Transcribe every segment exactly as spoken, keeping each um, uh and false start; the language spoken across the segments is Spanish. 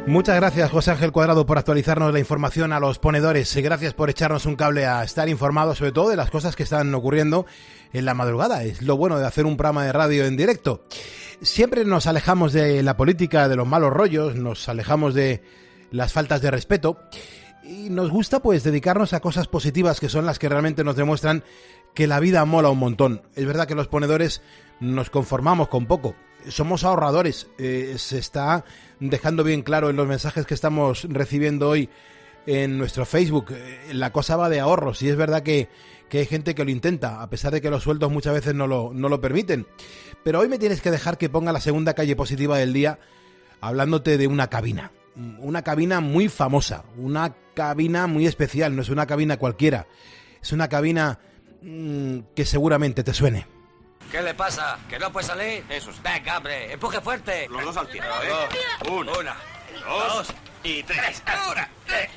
Muchas gracias, José Ángel Cuadrado, por actualizarnos la información a los ponedores. Gracias por echarnos un cable a estar informados, sobre todo de las cosas que están ocurriendo en la madrugada. Es lo bueno de hacer un programa de radio en directo. Siempre nos alejamos de la política, de los malos rollos, nos alejamos de las faltas de respeto y nos gusta pues dedicarnos a cosas positivas, que son las que realmente nos demuestran que la vida mola un montón. Es verdad que los ponedores nos conformamos con poco. Somos ahorradores, eh, se está dejando bien claro en los mensajes que estamos recibiendo hoy en nuestro Facebook. Eh, la cosa va de ahorros y es verdad que, que hay gente que lo intenta, a pesar de que los sueldos muchas veces no lo, no lo permiten. Pero hoy me tienes que dejar que ponga la segunda calle positiva del día hablándote de una cabina. Una cabina muy famosa, una cabina muy especial, no es una cabina cualquiera. Es una cabina mmm, que seguramente te suene. ¿Qué le pasa? ¿Que no puede salir? Eso sí. Venga, hombre, empuje fuerte. Los dos al tiempo, ¿eh? Una, una, dos y tres. Ahora.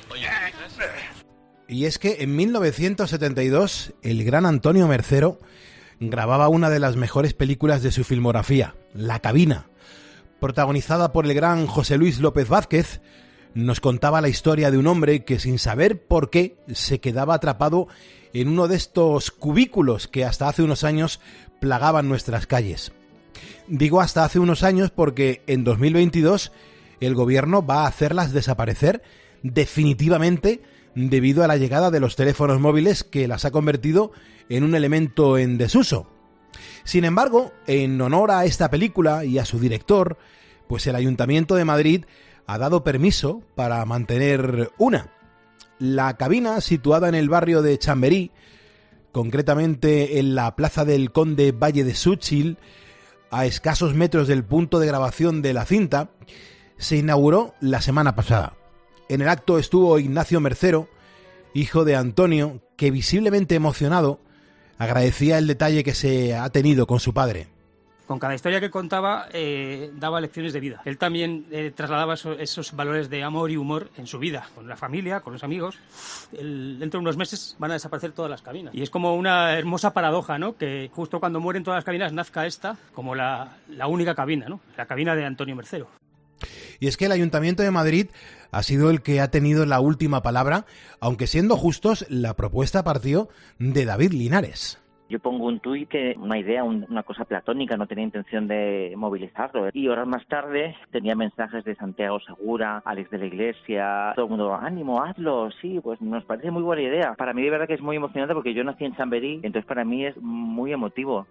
Y es que en mil novecientos setenta y dos el gran Antonio Mercero grababa una de las mejores películas de su filmografía, La cabina. Protagonizada por el gran José Luis López Vázquez, nos contaba la historia de un hombre que, sin saber por qué, se quedaba atrapado en uno de estos cubículos que hasta hace unos años plagaban nuestras calles. Digo hasta hace unos años porque en dos mil veintidós el gobierno va a hacerlas desaparecer definitivamente debido a la llegada de los teléfonos móviles, que las ha convertido en un elemento en desuso. Sin embargo, en honor a esta película y a su director, pues el Ayuntamiento de Madrid ha dado permiso para mantener una. La cabina, situada en el barrio de Chamberí, concretamente en la plaza del Conde Valle de Súchil, a escasos metros del punto de grabación de la cinta, se inauguró la semana pasada. En el acto estuvo Ignacio Mercero, hijo de Antonio, que visiblemente emocionado agradecía el detalle que se ha tenido con su padre. Con cada historia que contaba, eh, daba lecciones de vida. Él también eh, trasladaba eso, esos valores de amor y humor en su vida, con la familia, con los amigos. El, dentro de unos meses van a desaparecer todas las cabinas. Y es como una hermosa paradoja, ¿no? Que justo cuando mueren todas las cabinas nazca esta como la, la única cabina, ¿no? La cabina de Antonio Mercero. Y es que el Ayuntamiento de Madrid ha sido el que ha tenido la última palabra, aunque siendo justos, la propuesta partió de David Linares. Yo pongo un tuit, que una idea, un, una cosa platónica, no tenía intención de movilizarlo. Y horas más tarde tenía mensajes de Santiago Segura, Alex de la Iglesia, todo el mundo, ánimo, hazlo, sí, pues nos parece muy buena idea. Para mí de verdad que es muy emocionante porque yo nací en Chamberí, entonces para mí es muy emotivo.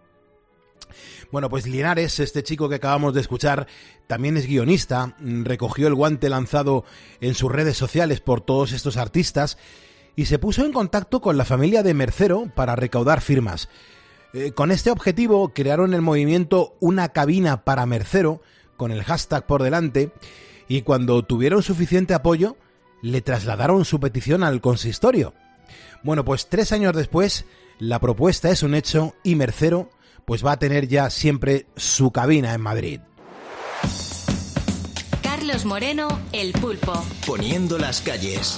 Bueno, pues Linares, este chico que acabamos de escuchar, también es guionista, recogió el guante lanzado en sus redes sociales por todos estos artistas y se puso en contacto con la familia de Mercero para recaudar firmas. Eh, con este objetivo crearon el movimiento Una cabina para Mercero, con el hashtag por delante, y cuando tuvieron suficiente apoyo, le trasladaron su petición al consistorio. Bueno, pues tres años después, la propuesta es un hecho y Mercero pues va a tener ya siempre su cabina en Madrid. Carlos Moreno, El Pulpo. Poniendo las calles.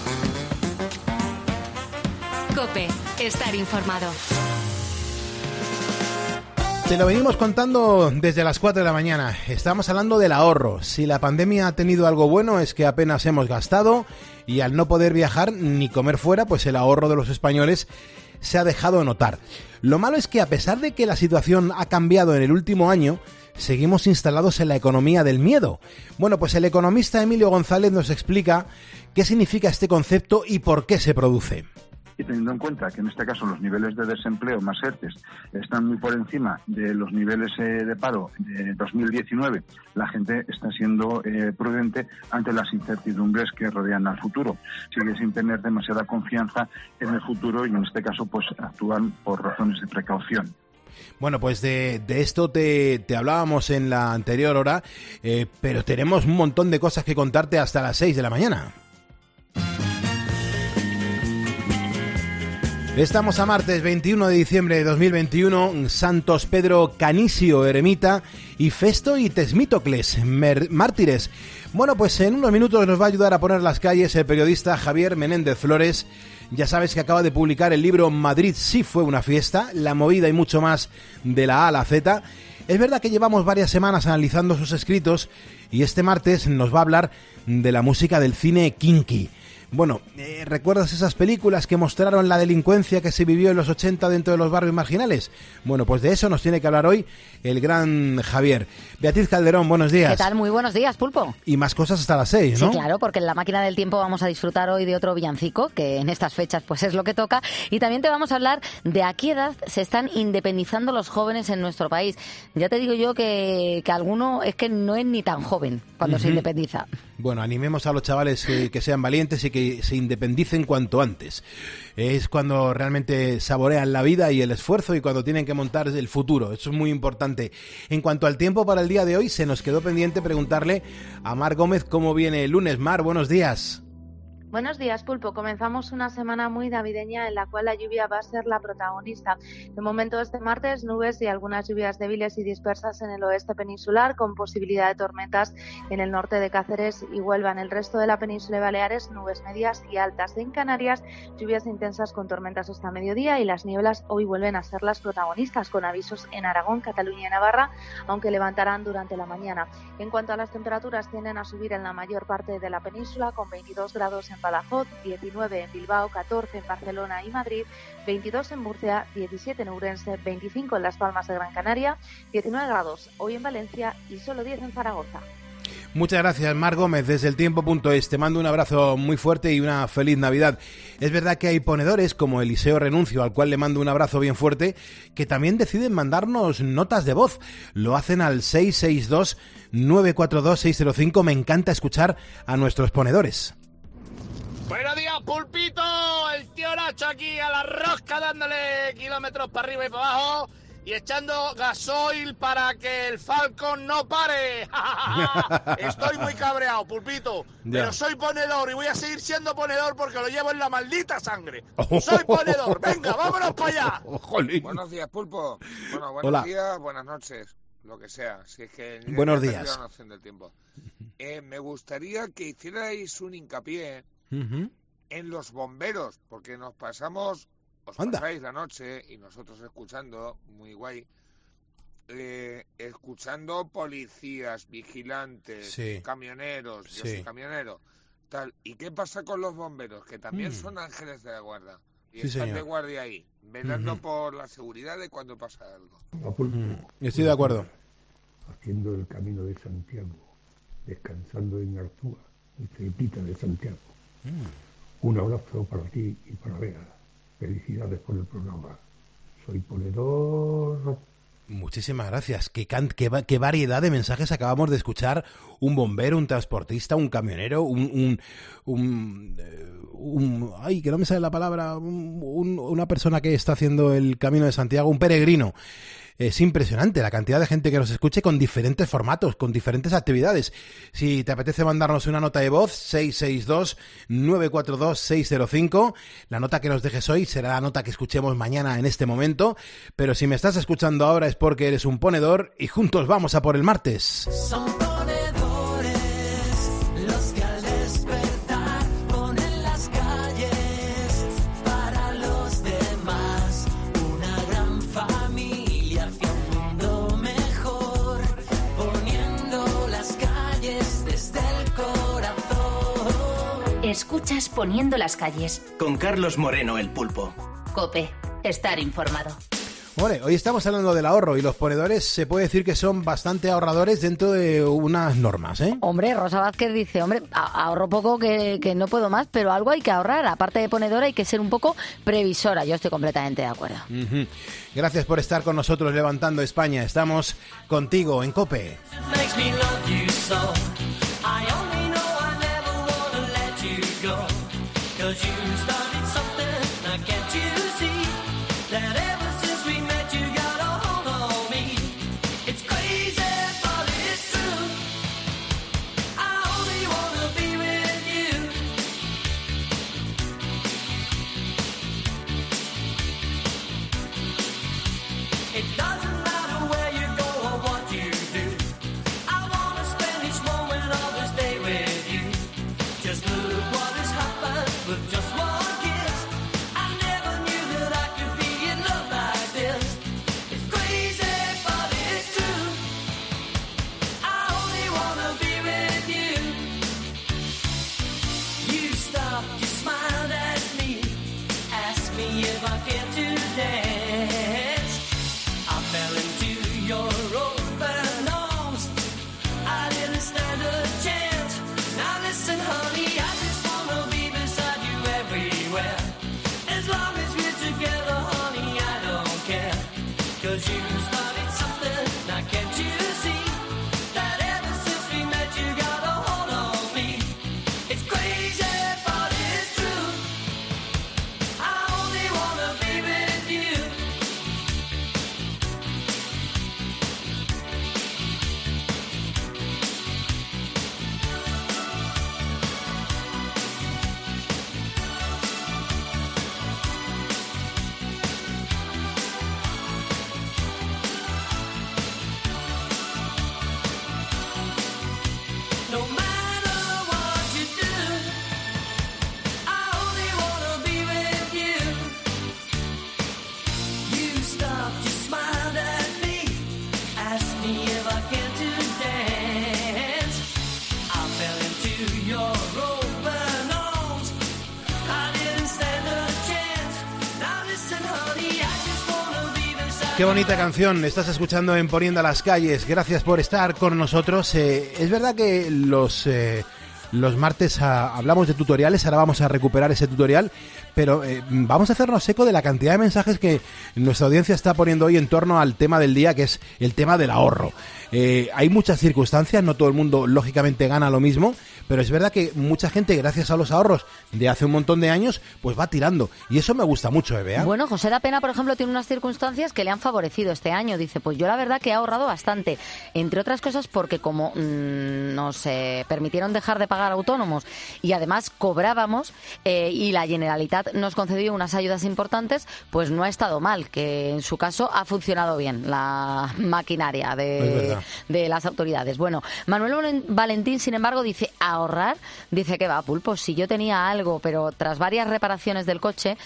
COPE, estar informado. Te lo venimos contando desde las cuatro de la mañana. Estamos hablando del ahorro. Si la pandemia ha tenido algo bueno es que apenas hemos gastado y al no poder viajar ni comer fuera, pues el ahorro de los españoles se ha dejado notar. Lo malo es que a pesar de que la situación ha cambiado en el último año, seguimos instalados en la economía del miedo. Bueno, pues el economista Emilio González nos explica qué significa este concepto y por qué se produce. Y teniendo en cuenta que en este caso los niveles de desempleo más ERTES están muy por encima de los niveles eh, de paro de dos mil diecinueve, la gente está siendo eh, prudente ante las incertidumbres que rodean al futuro. Sigue sin tener demasiada confianza en el futuro y en este caso pues actúan por razones de precaución. Bueno, pues de, de esto te, te hablábamos en la anterior hora, eh, pero tenemos un montón de cosas que contarte hasta las seis de la mañana. Estamos a martes veintiuno de diciembre de dos mil veintiuno, Santos Pedro Canisio, eremita, y Festo y Tesmítocles, mártires. Bueno, pues en unos minutos nos va a ayudar a poner las calles el periodista Javier Menéndez Flores. Ya sabes que acaba de publicar el libro Madrid sí fue una fiesta, la movida y mucho más de la A a la Z. Es verdad que llevamos varias semanas analizando sus escritos y este martes nos va a hablar de la música del cine kinky. Bueno, eh, ¿recuerdas esas películas que mostraron la delincuencia que se vivió en los ochenta dentro de los barrios marginales? Bueno, pues de eso nos tiene que hablar hoy el gran Javier. Beatriz Calderón, buenos días. ¿Qué tal? Muy buenos días, Pulpo. Y más cosas hasta las seis, ¿no? Sí, claro, porque en la máquina del tiempo vamos a disfrutar hoy de otro villancico, que en estas fechas pues es lo que toca. Y también te vamos a hablar de a qué edad se están independizando los jóvenes en nuestro país. Ya te digo yo que, que alguno es que no es ni tan joven cuando uh-huh. se independiza. Bueno, animemos a los chavales que, que sean valientes y que se independicen cuanto antes. Es cuando realmente saborean la vida y el esfuerzo y cuando tienen que montar el futuro. Eso es muy importante. En cuanto al tiempo para el día de hoy, se nos quedó pendiente preguntarle a Mar Gómez cómo viene el lunes. Mar, buenos días. Buenos días, Pulpo. Comenzamos una semana muy navideña en la cual la lluvia va a ser la protagonista. De momento, este martes, nubes y algunas lluvias débiles y dispersas en el oeste peninsular, con posibilidad de tormentas en el norte de Cáceres y Huelva. En el resto de la península de Baleares, nubes medias y altas. En Canarias, lluvias intensas con tormentas hasta mediodía y las nieblas hoy vuelven a ser las protagonistas, con avisos en Aragón, Cataluña y Navarra, aunque levantarán durante la mañana. En cuanto a las temperaturas, tienden a subir en la mayor parte de la península, con veintidós grados en Badajoz, diecinueve en Bilbao, catorce en Barcelona y Madrid, veintidós en Murcia, diecisiete en Ourense, veinticinco en Las Palmas de Gran Canaria, diecinueve grados hoy en Valencia y solo diez en Zaragoza. Muchas gracias, Mar Gómez, desde el tiempo punto es. Te mando un abrazo muy fuerte y una feliz Navidad. Es verdad que hay ponedores, como Eliseo Renuncio, al cual le mando un abrazo bien fuerte, que también deciden mandarnos notas de voz. Lo hacen al seis seis dos, nueve cuatro dos, seis cero cinco. Me encanta escuchar a nuestros ponedores. Buenos días, Pulpito, el tío Nacho aquí a la rosca dándole kilómetros para arriba y para abajo y echando gasoil para que el Falcon no pare. Estoy muy cabreado, Pulpito, ya. Pero soy ponedor y voy a seguir siendo ponedor porque lo llevo en la maldita sangre. Soy ponedor, venga, vámonos para allá. Jolín. Buenos días, Pulpo. Bueno, buenos Hola. días, buenas noches, lo que sea. Si es que buenos días. Del tiempo. Eh, me gustaría que hicierais un hincapié Uh-huh. en los bomberos, porque nos pasamos, os Anda. pasáis la noche y nosotros escuchando, muy guay, eh, escuchando policías, vigilantes, sí. camioneros, yo sí. soy camionero, tal. ¿Y qué pasa con los bomberos? Que también mm. son ángeles de la guarda y sí, están señor. de guardia ahí, velando uh-huh. por la seguridad de cuando pasa algo. Mm. Estoy de acuerdo. Haciendo el camino de Santiago, descansando en Arzúa y cerquita de Santiago. Mm. Un abrazo para ti y para Bea. Felicidades por el programa. Soy ponedor. Muchísimas gracias. Qué, can- qué, va- qué variedad de mensajes acabamos de escuchar. Un bombero, un transportista, un camionero, un... un, un, un ay, que no me sale la palabra. Un, un, una persona que está haciendo el Camino de Santiago, un peregrino. Es impresionante la cantidad de gente que nos escuche con diferentes formatos, con diferentes actividades. Si te apetece mandarnos una nota de voz, seis seis dos, nueve cuatro dos, seis cero cinco. La nota que nos dejes hoy será la nota que escuchemos mañana en este momento. Pero si me estás escuchando ahora es porque eres un ponedor y juntos vamos a por el martes. Son ponedores los que al despertar ponen las calles para los demás. Una gran familia hacia un mundo mejor, poniendo las calles desde el corazón. Escuchas Poniendo las calles. Con Carlos Moreno, el Pulpo. COPE. Estar informado. Hombre, hoy estamos hablando del ahorro y los ponedores se puede decir que son bastante ahorradores dentro de unas normas, ¿eh? Hombre, Rosa Vázquez dice, hombre, ahorro poco que, que no puedo más, pero algo hay que ahorrar. Aparte de ponedora hay que ser un poco previsora. Yo estoy completamente de acuerdo. Uh-huh. Gracias por estar con nosotros levantando España. Estamos contigo en COPE. It doesn't matter where you go or what you do. I wanna spend each moment Qué bonita canción, estás escuchando en Poniendo a las Calles, gracias por estar con nosotros. Eh, es verdad que los, eh, los martes a, hablamos de tutoriales, ahora vamos a recuperar ese tutorial, pero eh, vamos a hacernos eco de la cantidad de mensajes que nuestra audiencia está poniendo hoy en torno al tema del día, que es el tema del ahorro. Eh, hay muchas circunstancias, no todo el mundo lógicamente gana lo mismo, pero es verdad que mucha gente, gracias a los ahorros de hace un montón de años, pues va tirando. Y eso me gusta mucho, ¿eh, Bea? Bueno, José da Pena, por ejemplo, tiene unas circunstancias que le han favorecido este año. Dice, pues yo la verdad que he ahorrado bastante. Entre otras cosas porque como mmm, nos eh, permitieron dejar de pagar autónomos y además cobrábamos eh, y la Generalitat nos concedió unas ayudas importantes, pues no ha estado mal, que en su caso ha funcionado bien la maquinaria de, de las autoridades. Bueno, Manuel Valentín, sin embargo, dice... ahorrar, dice que va, Pulpo, si yo tenía algo, pero tras varias reparaciones del coche,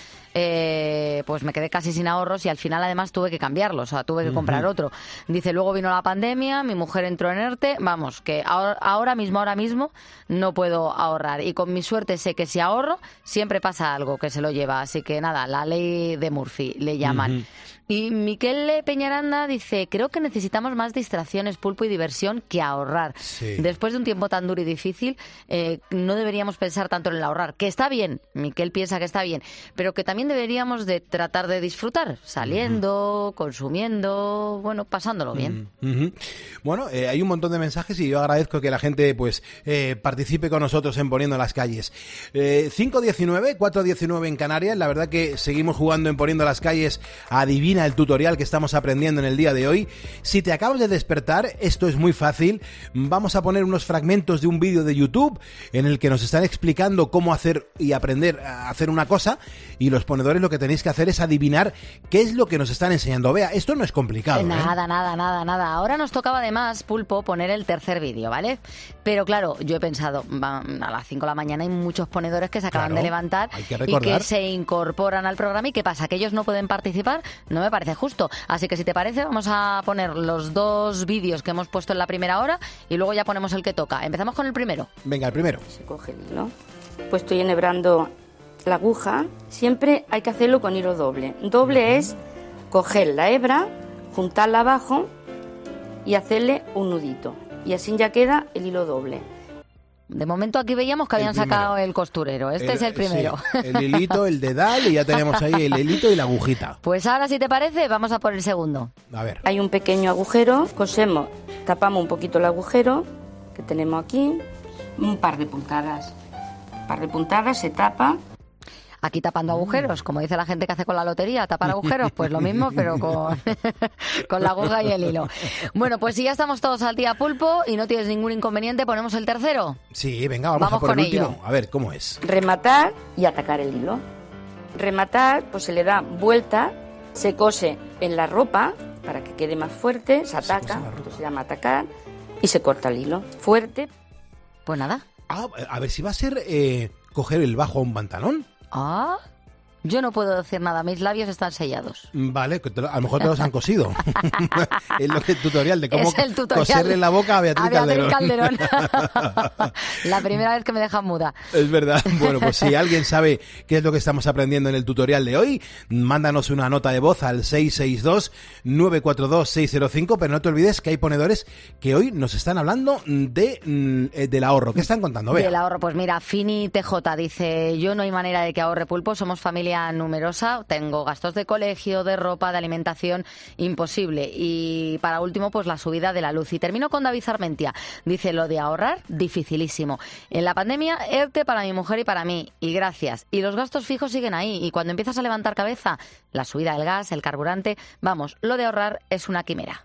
eh, pues me quedé casi sin ahorros y al final además tuve que cambiarlo, o sea, tuve que comprar uh-huh. otro. Dice, luego vino la pandemia, mi mujer entró en ERTE, vamos, que ahora, ahora mismo, ahora mismo no puedo ahorrar y con mi suerte sé que si ahorro siempre pasa algo que se lo lleva, así que nada, la ley de Murphy le llaman. Uh-huh. Y Miquel Peñaranda dice, creo que necesitamos más distracciones, Pulpo, y diversión que ahorrar. Sí. Después de un tiempo tan duro y difícil, eh, no deberíamos pensar tanto en el ahorrar, que está bien, Miquel piensa que está bien, pero que también deberíamos de tratar de disfrutar, saliendo, uh-huh. consumiendo, bueno, pasándolo bien. Uh-huh. Bueno, eh, hay un montón de mensajes y yo agradezco que la gente pues eh, participe con nosotros en Poniendo las Calles. Eh, cinco diecinueve, cuatro diecinueve en Canarias, la verdad que seguimos jugando en Poniendo las Calles a Adivina el tutorial que estamos aprendiendo en el día de hoy. Si te acabas de despertar, esto es muy fácil. Vamos a poner unos fragmentos de un vídeo de YouTube en el que nos están explicando cómo hacer y aprender a hacer una cosa, y los ponedores lo que tenéis que hacer es adivinar qué es lo que nos están enseñando. Vea, esto no es complicado. Nada, ¿eh? nada, nada, nada. Ahora nos tocaba además, Pulpo, poner el tercer vídeo, ¿vale? Pero claro, yo he pensado, va, a las cinco de la mañana hay muchos ponedores que se acaban claro, de levantar que y que se incorporan al programa. ¿Y qué pasa? ¿Que ellos no pueden participar? No me parece justo. Así que si te parece, vamos a poner los dos vídeos que hemos puesto en la primera hora y luego ya ponemos el que toca. Empezamos con el primero. Venga, el primero. Se coge el hilo. Pues estoy enhebrando la aguja. Siempre hay que hacerlo con hilo doble. Doble es coger la hebra, juntarla abajo y hacerle un nudito. Y así ya queda el hilo doble. De momento aquí veíamos que habían sacado el costurero. Este el, es el primero. Sí, el hilito, el dedal, y ya tenemos ahí el hilito y la agujita. Pues ahora, si te parece, vamos a por el segundo. A ver. Hay un pequeño agujero, cosemos, tapamos un poquito el agujero que tenemos aquí, un par de puntadas. Un par de puntadas, se tapa. Aquí tapando agujeros, como dice la gente que hace con la lotería, tapar agujeros, pues lo mismo, pero con, con la aguja y el hilo. Bueno, pues si ya estamos todos al día, Pulpo, y no tienes ningún inconveniente, ¿ponemos el tercero? Sí, venga, vamos, vamos a por el último. Ello. A ver, ¿cómo es? Rematar y atacar el hilo. Rematar, pues se le da vuelta, se cose en la ropa para que quede más fuerte, se ataca, se, se llama atacar, y se corta el hilo. Fuerte. Pues nada. Ah, a ver si va a ser eh, coger el bajo a un pantalón. Ah, yo no puedo decir nada, mis labios están sellados. Vale, a lo mejor te los han cosido. Es lo que el tutorial de cómo es tutorial coserle la boca a Beatriz, a Beatriz Calderón. Calderón. La primera vez que me dejan muda. Es verdad. Bueno, pues si alguien sabe qué es lo que estamos aprendiendo en el tutorial de hoy, mándanos una nota de voz al seis seis dos, nueve cuatro dos, seis cero cinco, pero no te olvides que hay ponedores que hoy nos están hablando de del ahorro. ¿Qué están contando? Vea. Del ahorro, pues mira, Fini T J dice, yo no hay manera de que ahorre, Pulpo, somos familia numerosa, tengo gastos de colegio, de ropa, de alimentación, imposible. Y para último, pues la subida de la luz. Y termino con David Armentia. Dice, lo de ahorrar, dificilísimo. En la pandemia, ERTE para mi mujer y para mí. Y gracias. Y los gastos fijos siguen ahí. Y cuando empiezas a levantar cabeza, la subida del gas, el carburante, vamos, lo de ahorrar es una quimera.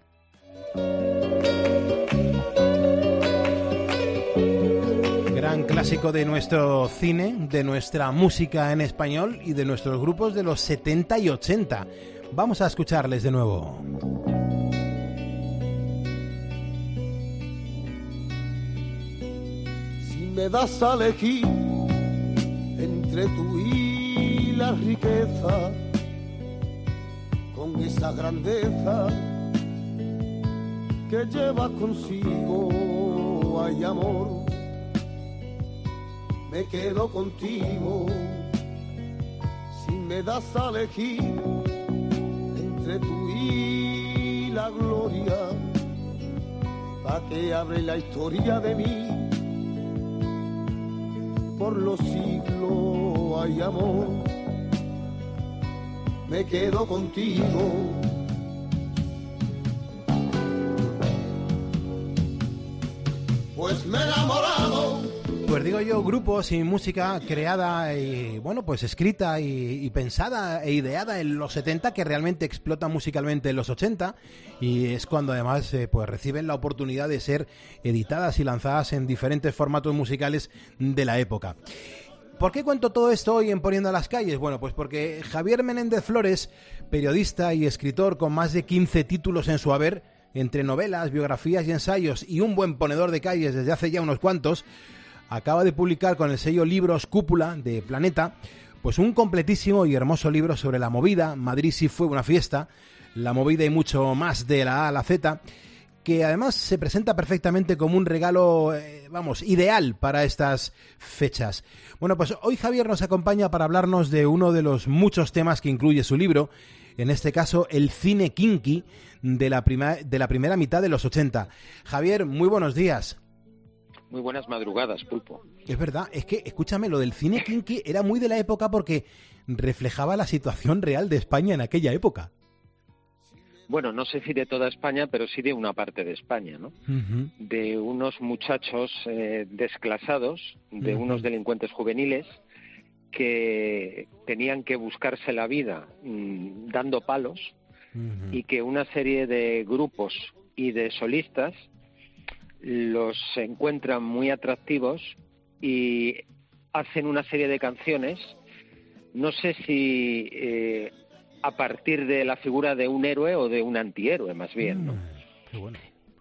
Gran clásico de nuestro cine, de nuestra música en español y de nuestros grupos de los setenta y ochenta. Vamos a escucharles de nuevo. Si me das a elegir entre tú y la riqueza, con esa grandeza que lleva consigo, hay amor, me quedo contigo. Si me das a elegir entre tú y la gloria, pa' que abre la historia de mí. Por los siglos hay amor, me quedo contigo. Pues me he enamorado. Pues digo yo, grupos y música creada y, bueno, pues escrita y, y pensada e ideada en los setenta que realmente explota musicalmente en los ochenta, y es cuando además eh, pues reciben la oportunidad de ser editadas y lanzadas en diferentes formatos musicales de la época. ¿Por qué cuento todo esto hoy en Poniendo las Calles? Bueno, pues porque Javier Menéndez Flores, periodista y escritor con más de quince títulos en su haber, entre novelas, biografías y ensayos, y un buen ponedor de calles desde hace ya unos cuantos, acaba de publicar con el sello Libros Cúpula de Planeta, pues un completísimo y hermoso libro sobre la movida, Madrid sí fue una fiesta, la movida y mucho más de la A a la Z, que además se presenta perfectamente como un regalo, eh, vamos, ideal para estas fechas. Bueno, pues hoy Javier nos acompaña para hablarnos de uno de los muchos temas que incluye su libro, en este caso el cine kinky de la, prima, de la primera mitad de los ochenta. Javier, muy buenos días. Muy buenas madrugadas, Pulpo. Es verdad, es que, escúchame, lo del cine kinky era muy de la época porque reflejaba la situación real de España en aquella época. Bueno, no sé si de toda España, pero sí de una parte de España, ¿no? Uh-huh. De unos muchachos eh, desclasados, de uh-huh. unos delincuentes juveniles que tenían que buscarse la vida mmm, dando palos, uh-huh. y que una serie de grupos y de solistas los encuentran muy atractivos y hacen una serie de canciones, no sé si eh, a partir de la figura de un héroe o de un antihéroe, más bien, ¿no? Qué bueno.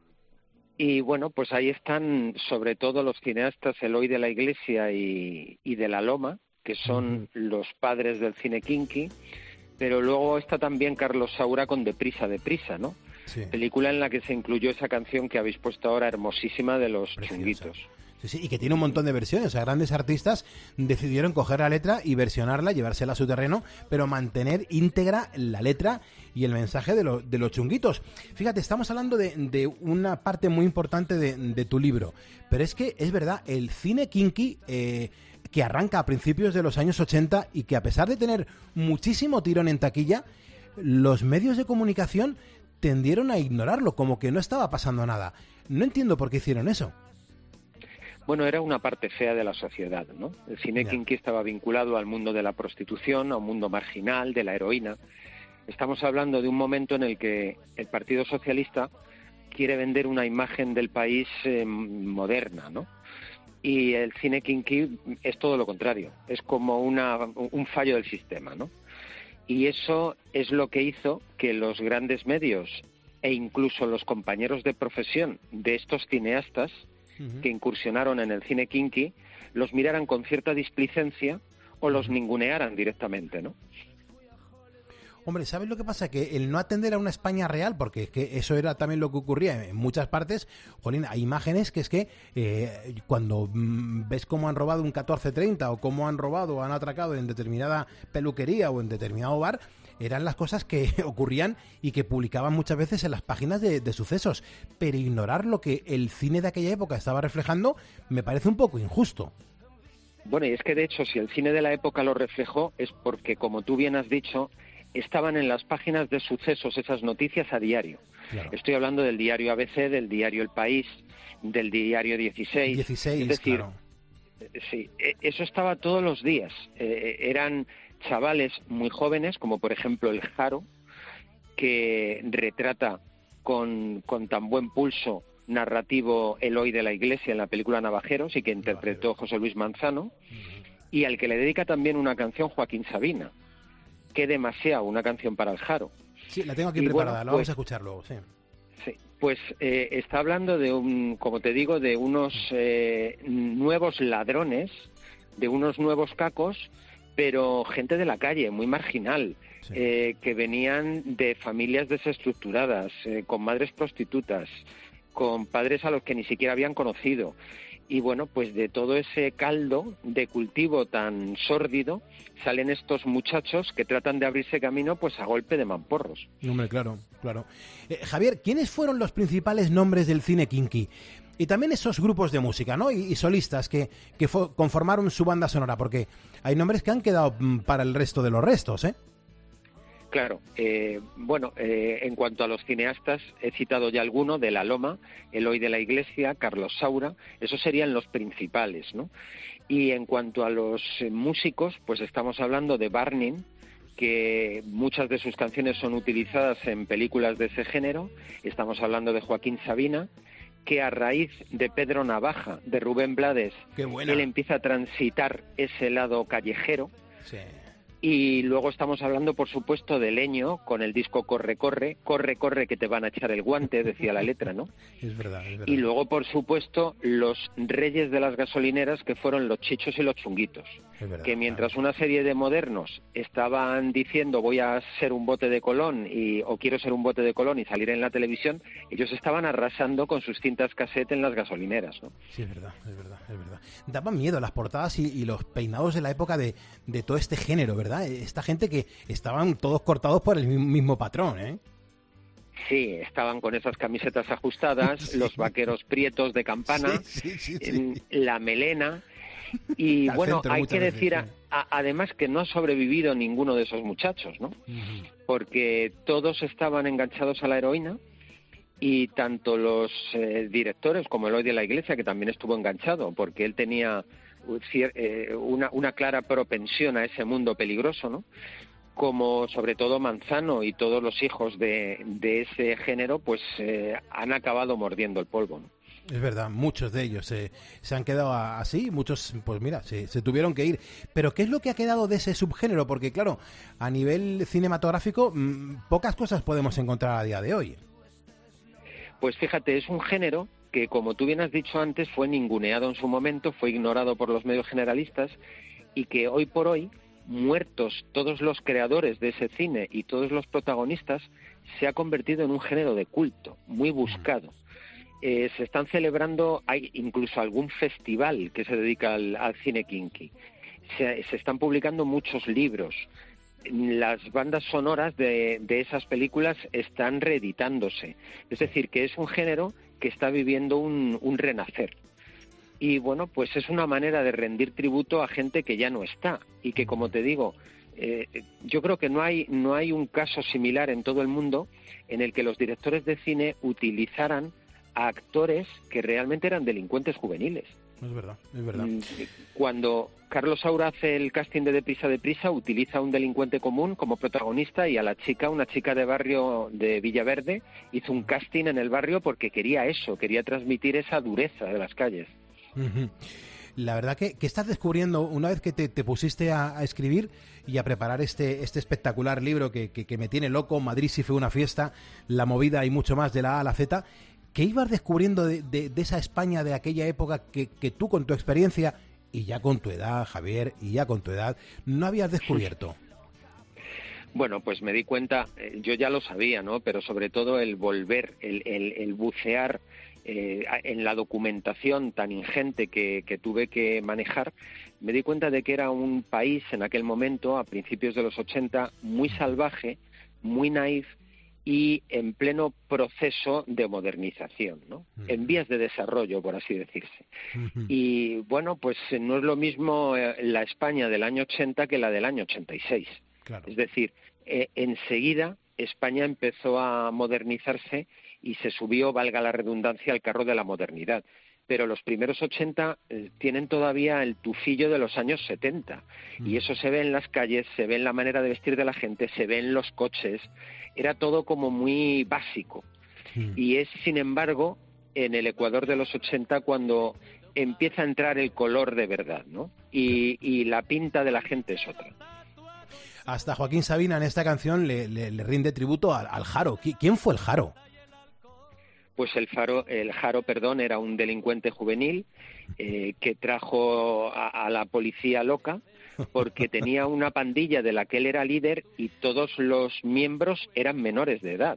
Y bueno, pues ahí están sobre todo los cineastas Eloy de la Iglesia y, y de la Loma, que son uh-huh. los padres del cine kinky, pero luego está también Carlos Saura con Deprisa, Deprisa, ¿no? Sí. Película en la que se incluyó esa canción que habéis puesto ahora, hermosísima, de los Preciosa. Chunguitos. Sí, sí, y que tiene un montón de versiones. O sea, grandes artistas decidieron coger la letra y versionarla, llevársela a su terreno, pero mantener íntegra la letra y el mensaje de, lo, de los Chunguitos. Fíjate, estamos hablando de, de una parte muy importante de, de tu libro, pero es que es verdad, el cine kinky eh, que arranca a principios de los años ochenta y que a pesar de tener muchísimo tirón en taquilla, los medios de comunicación tendieron a ignorarlo, como que no estaba pasando nada. No entiendo por qué hicieron eso. Bueno, era una parte fea de la sociedad, ¿no? El cine kinky estaba vinculado al mundo de la prostitución, a un mundo marginal, de la heroína. Estamos hablando de un momento en el que el Partido Socialista quiere vender una imagen del país eh, moderna, ¿no? Y el cine kinky es todo lo contrario, es como una, un fallo del sistema, ¿no? Y eso es lo que hizo que los grandes medios e incluso los compañeros de profesión de estos cineastas uh-huh. que incursionaron en el cine kinky los miraran con cierta displicencia o los ningunearan directamente, ¿no? Hombre, ¿sabes lo que pasa? Que el no atender a una España real, porque es que eso era también lo que ocurría en muchas partes, jolín, hay imágenes que es que eh, cuando mm, ves cómo han robado un catorce treinta o cómo han robado o han atracado en determinada peluquería o en determinado bar, eran las cosas que ocurrían y que publicaban muchas veces en las páginas de, de sucesos. Pero ignorar lo que el cine de aquella época estaba reflejando me parece un poco injusto. Bueno, y es que de hecho, si el cine de la época lo reflejó, es porque, como tú bien has dicho, estaban en las páginas de sucesos esas noticias a diario. Claro. Estoy hablando del diario A B C, del diario El País, del diario dieciséis. dieciséis, es decir, claro. Sí, eso estaba todos los días. Eh, eran chavales muy jóvenes, como por ejemplo el Jaro, que retrata con, con tan buen pulso narrativo Eloy de la Iglesia en la película Navajeros y que interpretó José Luis Manzano, uh-huh. y al que le dedica también una canción Joaquín Sabina. Qué demasiado, una canción para el Jaro. Sí, la tengo aquí y preparada, bueno, la vamos pues, a escuchar luego, sí. Sí, pues eh, está hablando de un, como te digo, de unos eh, nuevos ladrones, de unos nuevos cacos, pero gente de la calle, muy marginal, sí. eh, que venían de familias desestructuradas, eh, con madres prostitutas, con padres a los que ni siquiera habían conocido, Y bueno, pues de todo ese caldo de cultivo tan sórdido salen estos muchachos que tratan de abrirse camino pues a golpe de mamporros. Hombre, claro, claro. Eh, Javier, ¿quiénes fueron los principales nombres del cine kinky? Y también esos grupos de música, ¿no? Y, y solistas que, que fo- conformaron su banda sonora, porque hay nombres que han quedado mm, para el resto de los restos, ¿eh? Claro, eh, bueno, eh, en cuanto a los cineastas, he citado ya alguno, de La Loma, Eloy de la Iglesia, Carlos Saura, esos serían los principales, ¿no? Y en cuanto a los eh, músicos, pues estamos hablando de Barnin, que muchas de sus canciones son utilizadas en películas de ese género, estamos hablando de Joaquín Sabina, que a raíz de Pedro Navaja, de Rubén Blades, él empieza a transitar ese lado callejero. Sí. Y luego estamos hablando, por supuesto, de Leño, con el disco Corre, corre, corre, corre, que te van a echar el guante, decía la letra, ¿no? Es verdad, es verdad. Y luego, por supuesto, los reyes de las gasolineras, que fueron los Chichos y los Chunguitos, Es verdad, que mientras una serie de modernos estaban diciendo voy a ser un bote de Colón y, o quiero ser un bote de Colón y salir en la televisión, ellos estaban arrasando con sus cintas cassette en las gasolineras, ¿no? Sí, es verdad, es verdad, es verdad. Daban miedo las portadas y, y los peinados de la época de, de todo este género, ¿verdad? Esta gente que estaban todos cortados por el mismo patrón, ¿eh? Sí, estaban con esas camisetas ajustadas, sí. Los vaqueros prietos de campana, sí, sí, sí, sí. En la melena. Y Al bueno, centro, hay muchas que veces, decir sí. a, a, además que no ha sobrevivido ninguno de esos muchachos, ¿no? Uh-huh. Porque todos estaban enganchados a la heroína y tanto los eh, directores como Eloy de la Iglesia, que también estuvo enganchado, porque él tenía eh, una, una clara propensión a ese mundo peligroso, ¿no? Como sobre todo Manzano y todos los hijos de, de ese género, pues eh, han acabado mordiendo el polvo, ¿no? Es verdad, muchos de ellos eh, se han quedado así, muchos, pues mira, se, se tuvieron que ir. Pero ¿qué es lo que ha quedado de ese subgénero? Porque claro, a nivel cinematográfico, mmm, pocas cosas podemos encontrar a día de hoy. Pues fíjate, es un género que, como tú bien has dicho antes, fue ninguneado en su momento, fue ignorado por los medios generalistas y que hoy por hoy, muertos todos los creadores de ese cine y todos los protagonistas, se ha convertido en un género de culto, muy buscado. Eh, se están celebrando, hay incluso algún festival que se dedica al, al cine kinky. Se, se están publicando muchos libros. Las bandas sonoras de, de esas películas están reeditándose. Es decir, que es un género que está viviendo un, un renacer. Y bueno, pues es una manera de rendir tributo a gente que ya no está. Y que, como te digo, eh, yo creo que no hay, no hay un caso similar en todo el mundo en el que los directores de cine utilizaran a actores que realmente eran delincuentes juveniles. Es verdad, es verdad. Cuando Carlos Saura hace el casting de Deprisa, Deprisa, utiliza a un delincuente común como protagonista y a la chica, una chica de barrio de Villaverde, hizo un casting en el barrio porque quería eso, quería transmitir esa dureza de las calles. Uh-huh. La verdad que, que estás descubriendo, una vez que te, te pusiste a, a escribir y a preparar este, este espectacular libro que, que, que me tiene loco, Madrid sí fue una fiesta, la movida y mucho más de la A a la Z, ¿qué ibas descubriendo de, de, de esa España de aquella época que, que tú con tu experiencia y ya con tu edad, Javier, y ya con tu edad, no habías descubierto? Bueno, pues me di cuenta, eh, yo ya lo sabía, ¿no? Pero sobre todo el volver, el, el, el bucear eh, en la documentación tan ingente que, que tuve que manejar, me di cuenta de que era un país en aquel momento, a principios de los ochenta, muy salvaje, muy naif, y en pleno proceso de modernización, ¿no? Uh-huh. En vías de desarrollo, por así decirse. Uh-huh. Y bueno, pues no es lo mismo la España del año ochenta que la del año ochenta y seis. Claro. Es decir, eh, enseguida España empezó a modernizarse y se subió, valga la redundancia, al carro de la modernidad. Pero los primeros ochenta eh, tienen todavía el tufillo de los años setenta. Uh-huh. Y eso se ve en las calles, se ve en la manera de vestir de la gente, se ve en los coches. Era todo como muy básico. Mm. Y es, sin embargo, en el Ecuador de los ochenta cuando empieza a entrar el color de verdad, ¿no? Y, y la pinta de la gente es otra. Hasta Joaquín Sabina en esta canción le, le, le rinde tributo al, al Jaro. ¿Quién fue el Jaro? Pues el, Faro, el Jaro, perdón, era un delincuente juvenil eh, que trajo a, a la policía loca porque tenía una pandilla de la que él era líder y todos los miembros eran menores de edad.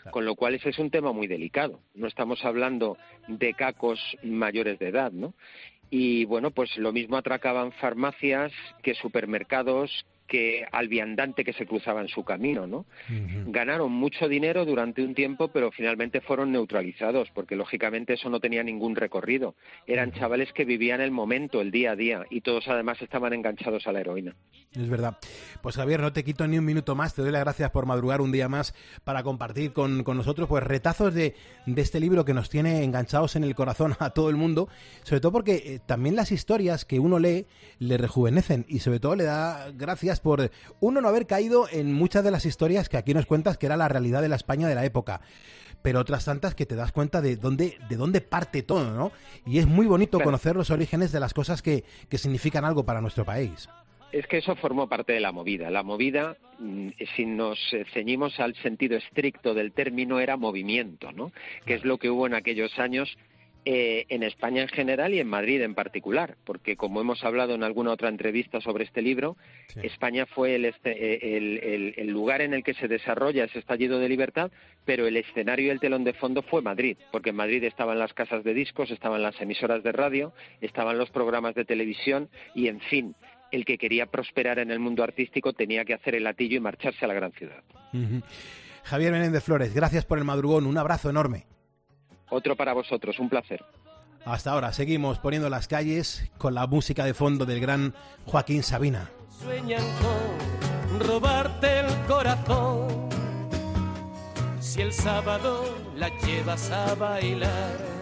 Con lo cual ese es un tema muy delicado. No estamos hablando de cacos mayores de edad, ¿no? Y bueno, pues lo mismo atracaban farmacias que supermercados, que al viandante que se cruzaba en su camino, ¿no? Uh-huh. Ganaron mucho dinero durante un tiempo, pero finalmente fueron neutralizados, porque lógicamente eso no tenía ningún recorrido. Eran uh-huh. chavales que vivían el momento, el día a día, y todos además estaban enganchados a la heroína. Es verdad. Pues Javier, no te quito ni un minuto más, te doy las gracias por madrugar un día más para compartir con, con nosotros pues retazos de, de este libro que nos tiene enganchados en el corazón a todo el mundo, sobre todo porque eh, también las historias que uno lee le rejuvenecen y sobre todo le da gracias por uno no haber caído en muchas de las historias que aquí nos cuentas que era la realidad de la España de la época, pero otras tantas que te das cuenta de dónde de dónde parte todo, ¿no? Y es muy bonito claro. conocer los orígenes de las cosas que, que significan algo para nuestro país. Es que eso formó parte de la movida. La movida, si nos ceñimos al sentido estricto del término, era movimiento, ¿no? Que es lo que hubo en aquellos años eh, en España en general y en Madrid en particular, porque como hemos hablado en alguna otra entrevista sobre este libro, sí. España fue el, este, el, el, el lugar en el que se desarrolla ese estallido de libertad, pero el escenario y el telón de fondo fue Madrid, porque en Madrid estaban las casas de discos, estaban las emisoras de radio, estaban los programas de televisión y, en fin, el que quería prosperar en el mundo artístico tenía que hacer el latillo y marcharse a la gran ciudad. Uh-huh. Javier Menéndez Flores, gracias por el madrugón, un abrazo enorme. Otro para vosotros, un placer. Hasta ahora, seguimos poniendo las calles con la música de fondo del gran Joaquín Sabina. Sueñan con robarte el corazón, si el sábado la llevas a bailar.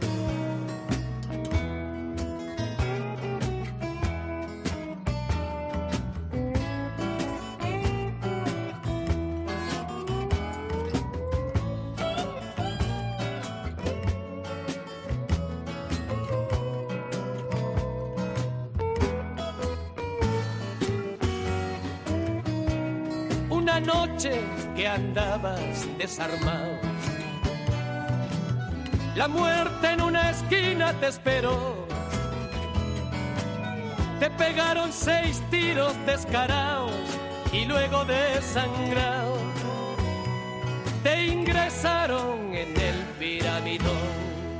Una noche que andabas desarmado, la muerte en una esquina te esperó, te pegaron seis tiros descarados y luego desangrado te ingresaron en el piramidón.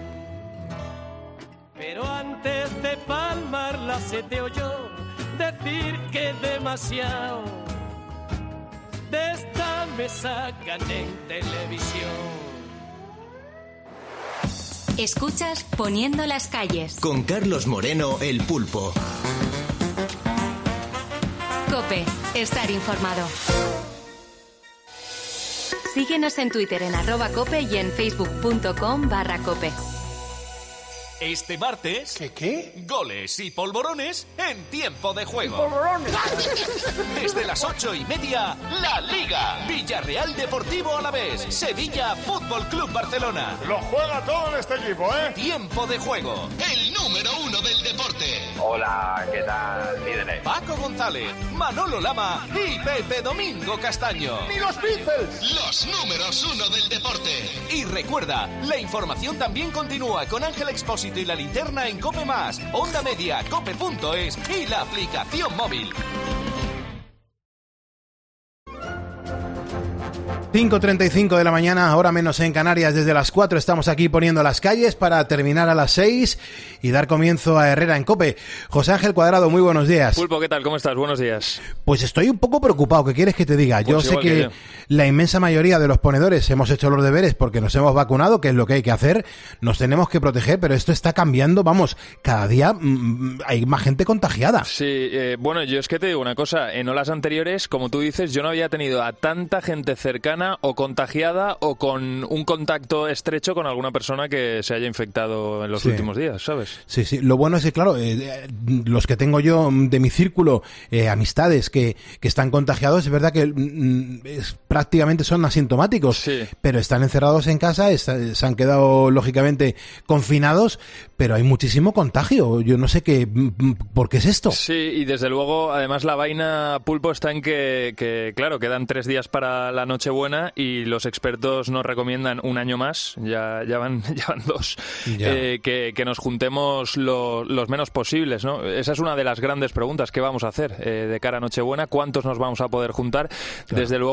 Pero antes de palmarla se te oyó decir que demasiado de esta me sacan en televisión. Escuchas Poniendo las calles con Carlos Moreno, el Pulpo. COPE, estar informado. Síguenos en Twitter en arroba cope y en facebook.com barra cope. Este martes, ¿qué qué? Goles y polvorones en tiempo de juego. ¡Polvorones! Desde las ocho y media, La Liga. Villarreal Deportivo Alavés. Sevilla Fútbol Club Barcelona. Lo juega todo en este equipo, ¿eh? Tiempo de juego. El número uno del deporte. Hola, ¿qué tal, líderes? Paco González, Manolo Lama y Pepe Domingo Castaño. ¡Ni los Beatles! Los números uno del deporte. Y recuerda, la información también continúa con Ángel Expósito y La Linterna en Cope Más, Onda Media, cope punto es y la aplicación móvil. cinco treinta y cinco de la mañana, ahora menos en Canarias, desde las cuatro estamos aquí poniendo las calles para terminar a las seis y dar comienzo a Herrera en COPE. José Ángel Cuadrado, muy buenos días. Pulpo, ¿qué tal? ¿Cómo estás? Buenos días. Pues estoy un poco preocupado, ¿qué quieres que te diga? Yo pues sé que, que yo. la inmensa mayoría de los ponedores hemos hecho los deberes porque nos hemos vacunado, que es lo que hay que hacer, nos tenemos que proteger, pero esto está cambiando, vamos, cada día mmm, hay más gente contagiada. Sí, eh, bueno, yo es que te digo una cosa, en olas anteriores, como tú dices, yo no había tenido a tanta gente cercana o contagiada o con un contacto estrecho con alguna persona que se haya infectado en los sí. últimos días, ¿sabes? Sí, sí. Lo bueno es que, claro, eh, los que tengo yo de mi círculo, eh, amistades que, que están contagiados, es verdad que mm, es, prácticamente son asintomáticos, sí. pero están encerrados en casa, está, se han quedado, lógicamente, confinados, pero hay muchísimo contagio. Yo no sé qué, ¿por qué es esto? Sí, y desde luego, además, la vaina, Pulpo, está en que, que claro, quedan tres días para la Nochebuena y los expertos nos recomiendan un año más, ya, ya, van, ya van dos, ya. Eh, que, que nos juntemos lo, los menos posibles, ¿no? Esa es una de las grandes preguntas, ¿qué vamos a hacer eh, de cara a Nochebuena? ¿Cuántos nos vamos a poder juntar? Claro. Desde luego, fíjate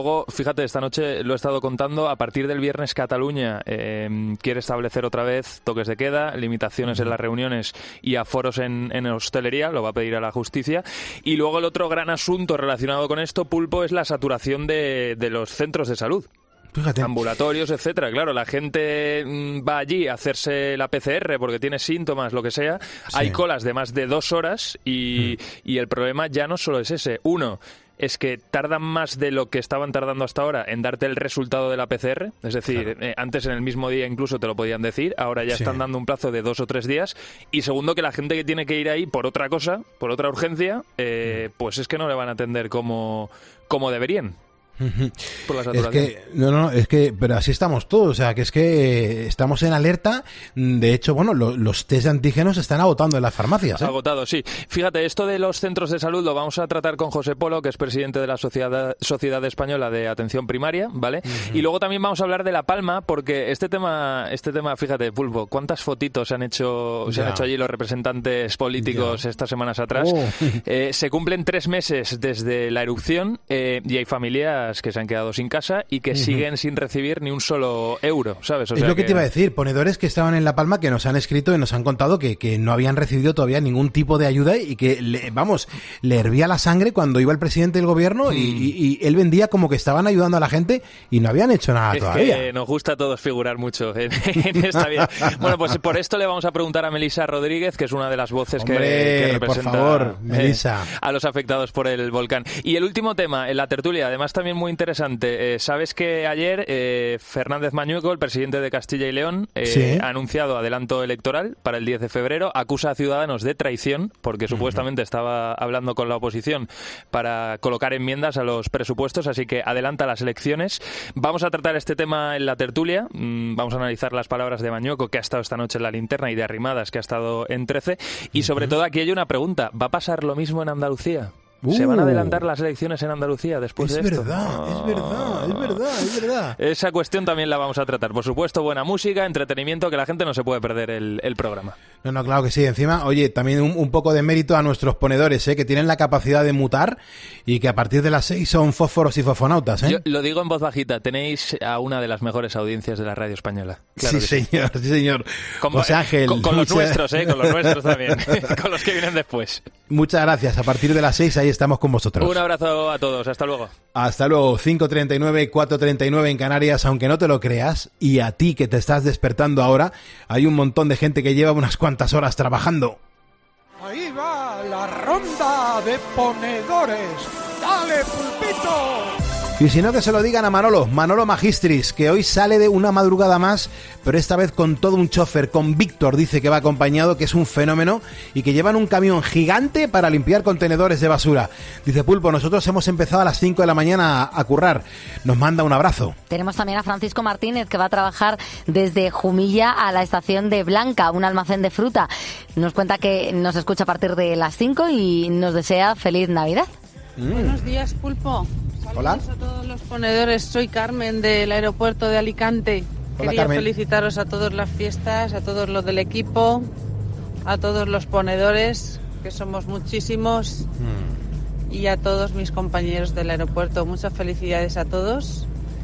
fíjate, esta noche lo he estado contando, a partir del viernes Cataluña eh, quiere establecer otra vez toques de queda, limitaciones en las reuniones y aforos en, en hostelería, lo va a pedir a la justicia. Y luego el otro gran asunto relacionado con esto, Pulpo, es la saturación de, de los centros de salud. Fíjate. Ambulatorios, etcétera. Claro, la gente va allí a hacerse la P C R porque tiene síntomas, lo que sea. Sí. Hay colas de más de dos horas y, mm. y el problema ya no solo es ese. Uno, es que tardan más de lo que estaban tardando hasta ahora en darte el resultado de la P C R. Es decir, claro. eh, antes en el mismo día incluso te lo podían decir, ahora ya sí. están dando un plazo de dos o tres días. Y segundo, que la gente que tiene que ir ahí por otra cosa, por otra urgencia, eh, pues es que no le van a atender como, como deberían. Por la saturación. Es que, no, no, es que, pero así estamos todos, o sea, que es que estamos en alerta. De hecho, bueno, lo, los test de antígenos se están agotando en las farmacias, ¿eh? Agotados, sí. Fíjate, esto de los centros de salud lo vamos a tratar con José Polo, que es presidente de la Sociedad, Sociedad Española de Atención Primaria, ¿vale? Uh-huh. Y luego también vamos a hablar de La Palma, porque este tema, este tema, fíjate, Pulpo, ¿cuántas fotitos se han hecho, se han hecho allí los representantes políticos ya. estas semanas atrás? Oh. Eh, se cumplen tres meses desde la erupción eh, y hay familias que se han quedado sin casa y que uh-huh. siguen sin recibir ni un solo euro, ¿sabes? O es sea lo que, que te iba a decir, ponedores que estaban en La Palma que nos han escrito y nos han contado que, que no habían recibido todavía ningún tipo de ayuda y que, le, vamos, le hervía la sangre cuando iba el presidente del gobierno mm. y, y, y él vendía como que estaban ayudando a la gente y no habían hecho nada es todavía. Que nos gusta a todos figurar mucho en, en esta vida. Bueno, pues por esto le vamos a preguntar a Melissa Rodríguez, que es una de las voces Hombre, que, que representa por favor, Melissa. Eh, a los afectados por el volcán. Y el último tema, en la tertulia, además también muy interesante. Eh, Sabes que ayer eh, Fernández Mañueco, el presidente de Castilla y León, eh, ¿Sí? ha anunciado adelanto electoral para el diez de febrero, acusa a Ciudadanos de traición porque uh-huh. supuestamente estaba hablando con la oposición para colocar enmiendas a los presupuestos, así que adelanta las elecciones. Vamos a tratar este tema en la tertulia, mm, vamos a analizar las palabras de Mañueco, que ha estado esta noche en La Linterna, y de Arrimadas, que ha estado en trece, y sobre uh-huh. todo aquí hay una pregunta, ¿va a pasar lo mismo en Andalucía? Uh, ¿Se van a adelantar las elecciones en Andalucía después de esto? Verdad, no. Es verdad, es verdad, es verdad. Esa cuestión también la vamos a tratar. Por supuesto, buena música, entretenimiento, que la gente no se puede perder el, el programa. No, no, claro que sí. Encima, oye, también un, un poco de mérito a nuestros ponedores, ¿eh? Que tienen la capacidad de mutar y que a partir de las seis son fósforos y fofonautas, ¿eh? Yo lo digo en voz bajita, tenéis a una de las mejores audiencias de la radio española. Claro sí, señor, sí, señor. Con, José Ángel. Con, con los nuestros, ¿eh? Con los nuestros también. Con los que vienen después. Muchas gracias. A partir de las seis ahí estamos con vosotros. Un abrazo a todos, hasta luego. Hasta luego, cinco treinta y nueve, cuatro treinta y nueve en Canarias, aunque no te lo creas, y a ti que te estás despertando ahora, hay un montón de gente que lleva unas cuantas horas trabajando. Ahí va la ronda de ponedores. ¡Dale, Pulpito! Y si no, que se lo digan a Manolo, Manolo Magistris, que hoy sale de una madrugada más, pero esta vez con todo un chofer, con Víctor, dice que va acompañado, que es un fenómeno, y que llevan un camión gigante para limpiar contenedores de basura. Dice Pulpo, nosotros hemos empezado a las cinco de la mañana a, a currar. Nos manda un abrazo. Tenemos también a Francisco Martínez, que va a trabajar desde Jumilla a la estación de Blanca, un almacén de fruta. Nos cuenta que nos escucha a partir de las cinco y nos desea feliz Navidad. Mm. Buenos días, Pulpo. Saludos Hola. a todos los ponedores. Soy Carmen del aeropuerto de Alicante. Hola, Quería Carmen. felicitaros a todas las fiestas, a todos los del equipo, a todos los ponedores, que somos muchísimos, mm. y a todos mis compañeros del aeropuerto. Muchas felicidades a todos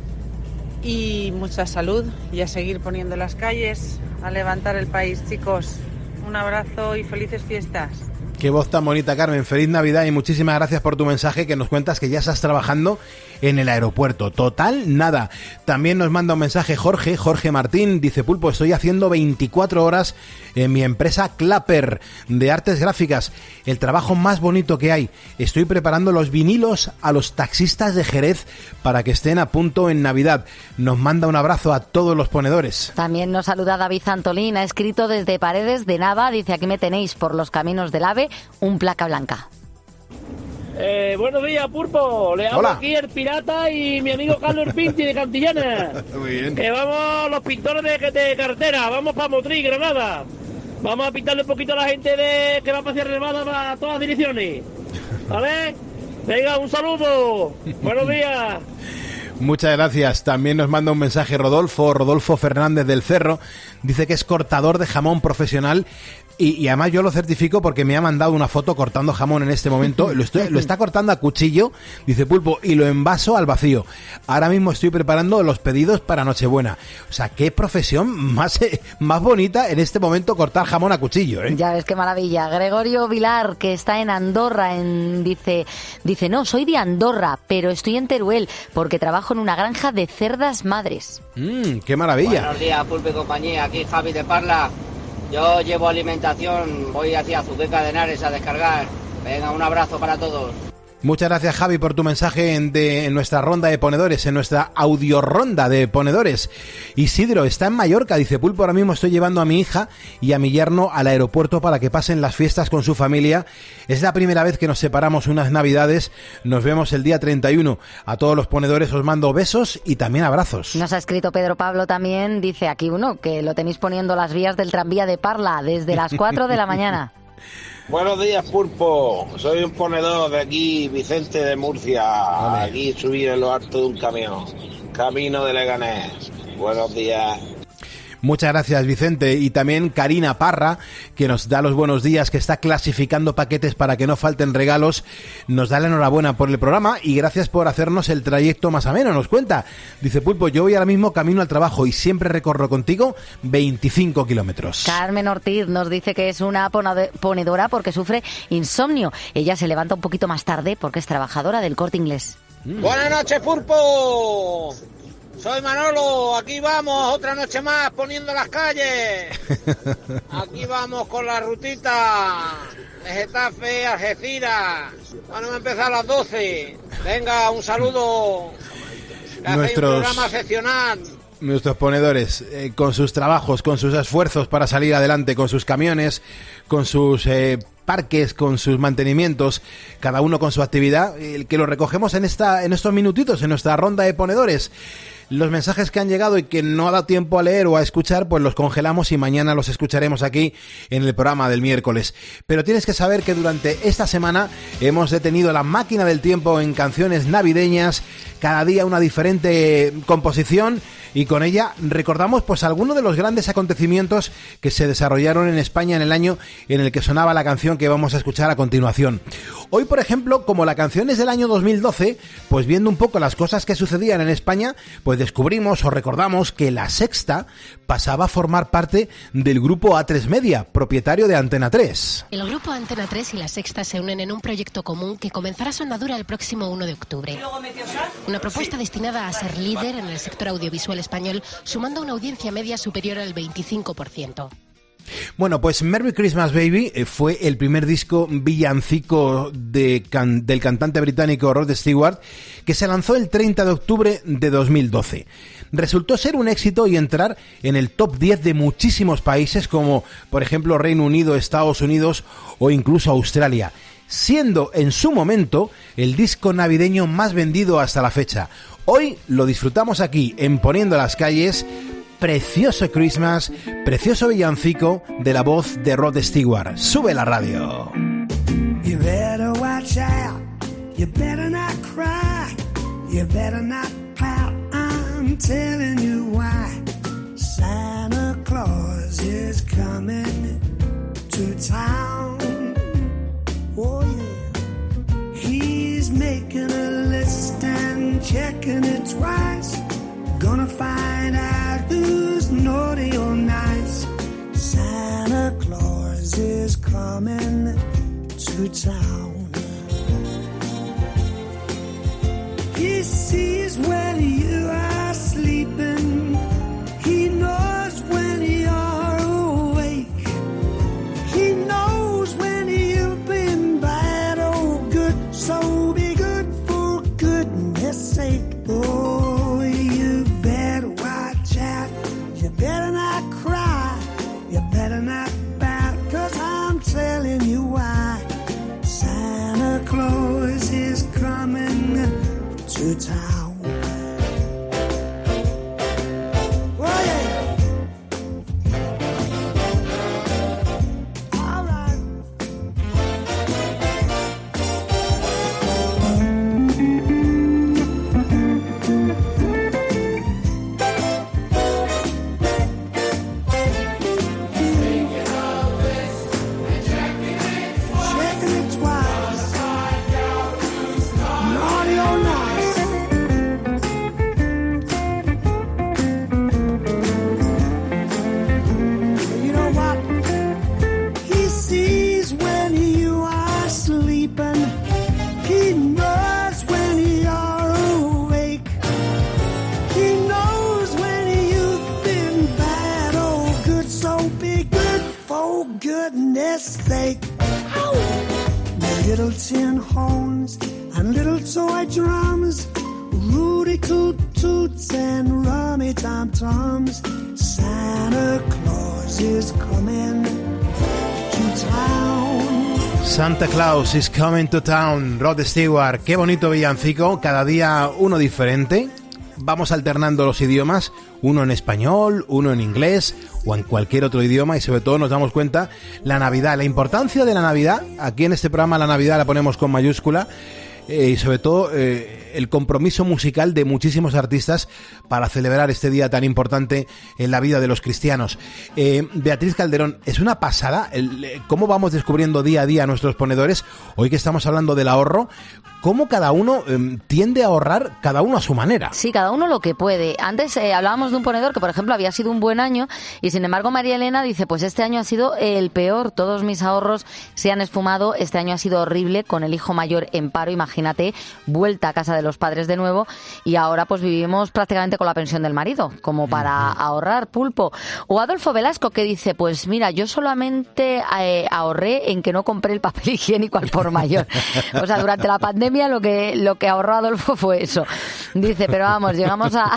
y mucha salud, y a seguir poniendo las calles, a levantar el país, chicos. Un abrazo y felices fiestas. Qué voz tan bonita, Carmen. Feliz Navidad y muchísimas gracias por tu mensaje, que nos cuentas que ya estás trabajando en el aeropuerto. Total, nada. También nos manda un mensaje Jorge, Jorge Martín. Dice, Pulpo, estoy haciendo veinticuatro horas en mi empresa Clapper de artes gráficas. El trabajo más bonito que hay. Estoy preparando los vinilos a los taxistas de Jerez para que estén a punto en Navidad. Nos manda un abrazo a todos los ponedores. También nos saluda David Antolín. Ha escrito desde Paredes de Nava. Dice, aquí me tenéis por los caminos del AVE, un placa blanca. Eh, buenos días, Pulpo. Le hablo aquí el pirata y mi amigo Carlos Pinti de Cantillana. Muy bien. Que vamos los pintores de, de carretera. Vamos para Motril, Granada. Vamos a pintarle un poquito a la gente de que va para hacer Granada para todas las direcciones. ¿Vale? Venga, un saludo. Buenos días. Muchas gracias. También nos manda un mensaje Rodolfo, Rodolfo Fernández del Cerro. Dice que es cortador de jamón profesional y, y además yo lo certifico porque me ha mandado una foto cortando jamón en este momento. Lo, estoy, lo está cortando a cuchillo, dice Pulpo, y lo envaso al vacío. Ahora mismo estoy preparando los pedidos para Nochebuena. O sea, qué profesión más, eh, más bonita en este momento cortar jamón a cuchillo, ¿eh? Ya ves qué maravilla. Gregorio Vilar, que está en Andorra, en, dice, dice, no, soy de Andorra, pero estoy en Teruel porque trabajo en una granja de cerdas madres. Mm, ¡Qué maravilla! Buenos días, Pulpo y compañía. Aquí Javi de Parla. Yo llevo alimentación, voy hacia Azuqueca de Henares a descargar. Venga, un abrazo para todos. Muchas gracias, Javi, por tu mensaje en, de, en nuestra ronda de ponedores, en nuestra audio ronda de ponedores. Isidro está en Mallorca, dice Pulpo, ahora mismo estoy llevando a mi hija y a mi yerno al aeropuerto para que pasen las fiestas con su familia. Es la primera vez que nos separamos unas navidades. Nos vemos el día treinta y uno. A todos los ponedores os mando besos y también abrazos. Nos ha escrito Pedro Pablo también, dice aquí uno, que lo tenéis poniendo las vías del tranvía de Parla desde las cuatro de la mañana. Buenos días, Pulpo. Soy un ponedor de aquí, Vicente de Murcia. Vale. Aquí subir en lo alto de un camión. Camino de Leganés. Buenos días. Muchas gracias, Vicente. Y también Karina Parra, que nos da los buenos días, que está clasificando paquetes para que no falten regalos. Nos da la enhorabuena por el programa y gracias por hacernos el trayecto más ameno. Nos cuenta, dice Pulpo, yo voy ahora mismo camino al trabajo y siempre recorro contigo veinticinco kilómetros. Carmen Ortiz nos dice que es una ponedora porque sufre insomnio. Ella se levanta un poquito más tarde porque es trabajadora del Corte Inglés. Mm. Buenas noches, Pulpo. Soy Manolo, aquí vamos, otra noche más poniendo las calles. Aquí vamos con la rutita de Getafe, Algeciras. Van a empezar a las doce. Venga, un saludo. Nuestros... un programa excepcional. Nuestros ponedores, eh, con sus trabajos, con sus esfuerzos para salir adelante, con sus camiones, con sus eh, parques, con sus mantenimientos, cada uno con su actividad, el que lo recogemos en esta, en estos minutitos, en nuestra ronda de ponedores. Los mensajes que han llegado y que no ha dado tiempo a leer o a escuchar, pues los congelamos y mañana los escucharemos aquí en el programa del miércoles. Pero tienes que saber que durante esta semana hemos detenido la máquina del tiempo en canciones navideñas, cada día una diferente composición, y con ella recordamos pues algunos de los grandes acontecimientos que se desarrollaron en España en el año en el que sonaba la canción que vamos a escuchar a continuación. Hoy, por ejemplo, como la canción es del año dos mil doce, pues viendo un poco las cosas que sucedían en España, pues descubrimos o recordamos que La Sexta pasaba a formar parte del grupo A tres Media, propietario de Antena tres. El grupo Antena tres y La Sexta se unen en un proyecto común que comenzará su andadura el próximo uno de octubre. Una propuesta destinada a ser líder en el sector audiovisual español, sumando una audiencia media superior al veinticinco por ciento. Bueno, pues Merry Christmas Baby fue el primer disco villancico de can- del cantante británico Rod Stewart, que se lanzó el treinta de octubre de dos mil doce. Resultó ser un éxito y entrar en el top diez de muchísimos países como, por ejemplo, Reino Unido, Estados Unidos o incluso Australia, siendo en su momento el disco navideño más vendido hasta la fecha. Hoy lo disfrutamos aquí en Poniendo las Calles. Precioso Christmas, precioso villancico de la voz de Rod Stewart. Sube la radio. You better watch out, you better not cry, you better not pout, I'm telling you why. Santa Claus is coming to town. Oh yeah, he's making a list and checking it twice. Gonna find out who's naughty or nice. Santa Claus is coming to town. He sees when you are sleeping. He knows when you're awake. He knows when you've been bad or good. So be good for goodness sake. Oh, you better not cry, you better not pout, 'cause I'm telling you why. Santa Claus is coming to town. Oh yeah. All right. steak. Little tin horns and little toy drums, Rudy toot toots and rummy tom toms. Santa Claus is coming to town. Santa Claus is coming to town. Rod Stewart, qué bonito villancico, cada día uno diferente. Vamos alternando los idiomas, uno en español, uno en inglés o en cualquier otro idioma, y sobre todo nos damos cuenta la Navidad, la importancia de la Navidad. Aquí en este programa la Navidad la ponemos con mayúscula, eh, y sobre todo eh, el compromiso musical de muchísimos artistas para celebrar este día tan importante en la vida de los cristianos. Eh, Beatriz Calderón, es una pasada el, cómo vamos descubriendo día a día a nuestros ponedores, hoy que estamos hablando del ahorro, cómo cada uno eh, tiende a ahorrar, cada uno a su manera. Sí, cada uno lo que puede. Antes eh, hablábamos de un ponedor que, por ejemplo, había sido un buen año y, sin embargo, María Elena dice, pues este año ha sido el peor, todos mis ahorros se han esfumado, este año ha sido horrible, con el hijo mayor en paro, imagínate, vuelta a casa de los padres de nuevo, y ahora pues vivimos prácticamente con la pensión del marido, como para uh-huh. ahorrar, Pulpo. O Adolfo Velasco, que dice, pues mira, yo solamente eh, ahorré en que no compré el papel higiénico al por mayor. O sea, durante la pandemia lo que lo que ahorró Adolfo fue eso. Dice, pero vamos, llegamos a...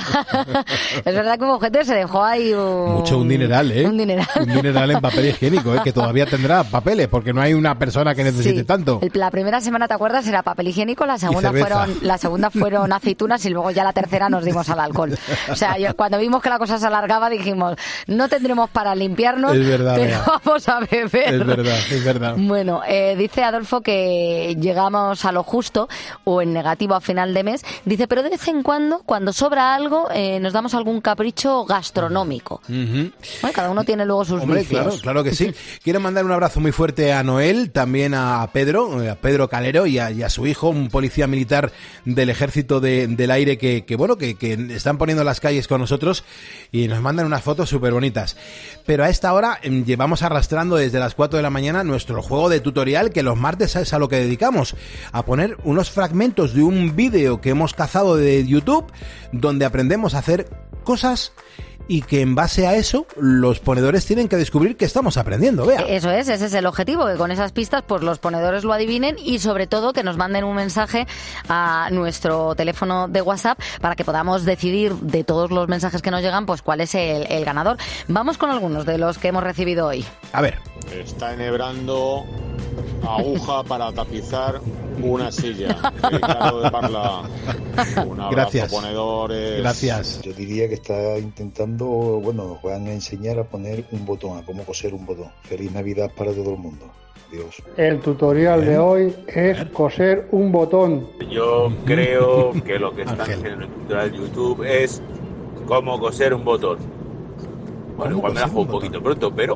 Es verdad que hubo gente que se dejó ahí un... Mucho, un dineral, ¿eh? Un dineral. Un dineral en papel higiénico, ¿eh? Que todavía tendrá papeles, porque no hay una persona que necesite sí. tanto. La primera semana, ¿te acuerdas? Era papel higiénico, la segunda fueron la segunda fueron aceitunas y luego ya la tercera nos dimos al alcohol. O sea, yo, cuando vimos que la cosa se alargaba dijimos, no tendremos para limpiarnos, es verdad, pero mira. vamos a beber. Es verdad, es verdad. Bueno, eh, dice Adolfo que llegamos a lo justo o en negativo a final de mes. Dice, pero de vez en cuando, cuando sobra algo, eh, nos damos algún capricho gastronómico. Uh-huh. Bueno, cada uno tiene luego sus Hombre, vicios. Claro, claro que sí. Quiero mandar un abrazo muy fuerte a Noel, también a Pedro, a Pedro Calero y a, y a su hijo, un policía militar del Ejército de, del Aire que, que bueno, que, que están poniendo las calles con nosotros y nos mandan unas fotos súper bonitas. Pero a esta hora eh, llevamos arrastrando desde las cuatro de la mañana nuestro juego de tutorial, que los martes es a lo que dedicamos, a poner unos fragmentos de un vídeo que hemos cazado de YouTube, donde aprendemos a hacer cosas y que en base a eso los ponedores tienen que descubrir que estamos aprendiendo, vea. Eso es, ese es el objetivo, que con esas pistas pues los ponedores lo adivinen y sobre todo que nos manden un mensaje a nuestro teléfono de WhatsApp para que podamos decidir de todos los mensajes que nos llegan pues cuál es el, el ganador. Vamos con algunos de los que hemos recibido hoy. A ver. Está enhebrando aguja para tapizar una silla. Ricardo de Parla. Un abrazo, Gracias. ponedores. Gracias. Yo diría que está intentando, bueno, nos van a enseñar a poner un botón, a cómo coser un botón. Feliz Navidad para todo el mundo. Adiós. El tutorial de hoy es coser un botón. Yo creo que lo que están haciendo en el tutorial de YouTube es cómo coser un botón. Bueno, igual me la juego un poquito pronto, pero...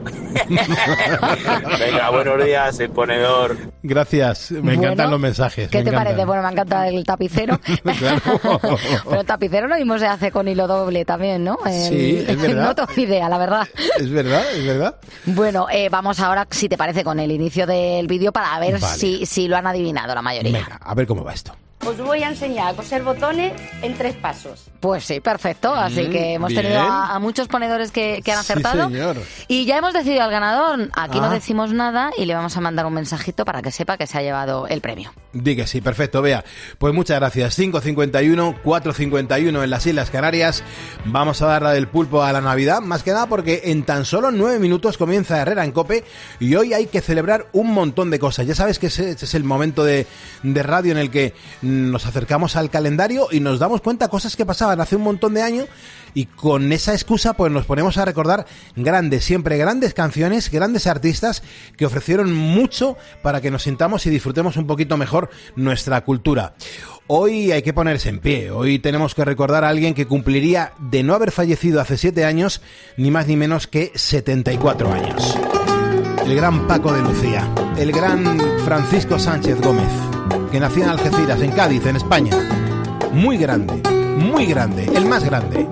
Venga, buenos días, el ponedor. Gracias, me bueno, encantan los mensajes. ¿Qué te encantan. parece? Bueno, me encanta el tapicero. Claro. Pero el tapicero lo mismo se hace con hilo doble también, ¿no? El, sí, es verdad. No tengo idea, la verdad. Es verdad, es verdad. Bueno, eh, vamos ahora, si te parece, con el inicio del vídeo para ver vale. si, si lo han adivinado la mayoría. Venga, a ver cómo va esto. Os voy a enseñar a coser botones en tres pasos. Pues sí, perfecto. Así que hemos bien. tenido a, a muchos ponedores que, que han acertado. Sí, señor. Y ya hemos decidido al ganador. Aquí ah. no decimos nada y le vamos a mandar un mensajito para que sepa que se ha llevado el premio. Di que sí, perfecto, vea. Pues muchas gracias. cinco cincuenta y uno, cuatro cincuenta y uno en las Islas Canarias. Vamos a dar la del pulpo a la Navidad. Más que nada porque en tan solo nueve minutos comienza Herrera en COPE y hoy hay que celebrar un montón de cosas. Ya sabes que ese, ese es el momento de, de radio en el que nos acercamos al calendario y nos damos cuenta cosas que pasaban hace un montón de años y con esa excusa pues nos ponemos a recordar grandes, siempre grandes canciones, grandes artistas que ofrecieron mucho para que nos sintamos y disfrutemos un poquito mejor nuestra cultura. Hoy hay que ponerse en pie, hoy tenemos que recordar a alguien que cumpliría, de no haber fallecido hace siete años, ni más ni menos que setenta y cuatro años. El gran Paco de Lucía, el gran Francisco Sánchez Gómez, que nació en Algeciras, en Cádiz, en España. Muy grande, muy grande, el más grande.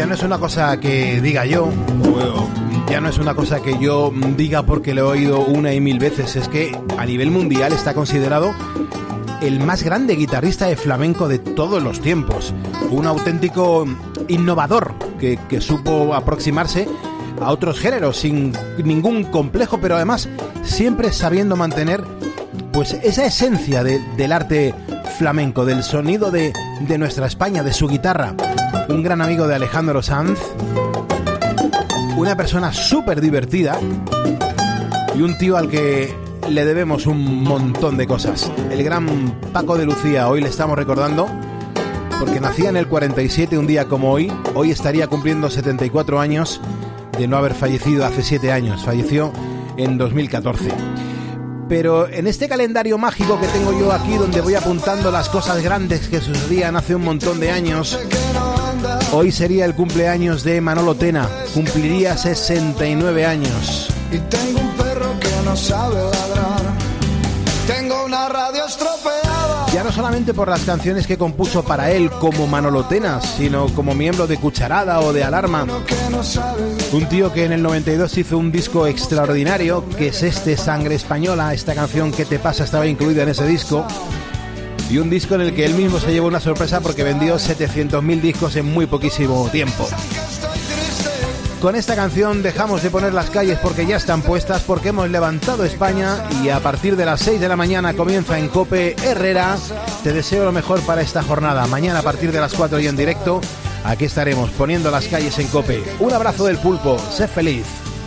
no es una cosa que diga yo, ya no es una cosa que yo diga porque lo he oído una y mil veces, es que a nivel mundial está considerado el más grande guitarrista de flamenco de todos los tiempos, un auténtico innovador que, que supo aproximarse a otros géneros sin ningún complejo, pero además siempre sabiendo mantener pues esa esencia de, del arte flamenco, del sonido de, de nuestra España, de su guitarra. Un gran amigo de Alejandro Sanz, una persona súper divertida y un tío al que le debemos un montón de cosas. El gran Paco de Lucía, hoy le estamos recordando porque nacía en el cuarenta y siete, un día como hoy. Hoy estaría cumpliendo setenta y cuatro años de no haber fallecido hace siete años. Falleció en dos mil catorce. Pero en este calendario mágico que tengo yo aquí, donde voy apuntando las cosas grandes que sucedían hace un montón de años, hoy sería el cumpleaños de Manolo Tena. Cumpliría sesenta y nueve años. Y tengo un perro que no sabe ladrar. Tengo una radio estropeada. Ya no solamente por las canciones que compuso para él como Manolo Tena, sino como miembro de Cucharada o de Alarma. Un tío que en el noventa y dos hizo un disco extraordinario, que es este, Sangre Española. Esta canción, ¿Qué te pasa?, estaba incluida en ese disco. Y un disco en el que él mismo se llevó una sorpresa porque vendió setecientos mil discos en muy poquísimo tiempo. Con esta canción dejamos de poner las calles porque ya están puestas, porque hemos levantado España y a partir de las seis de la mañana comienza en COPE Herrera. Te deseo lo mejor para esta jornada. Mañana a partir de las cuatro y en directo, aquí estaremos poniendo las calles en COPE. Un abrazo del pulpo, sé feliz.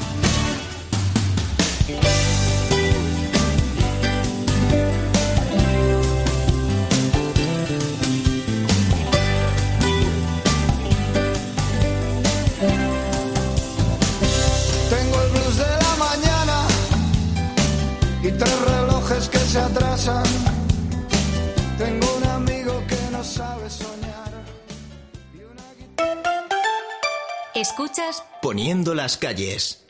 Tengo un amigo que no sabe soñar. Escuchas Poniendo las calles.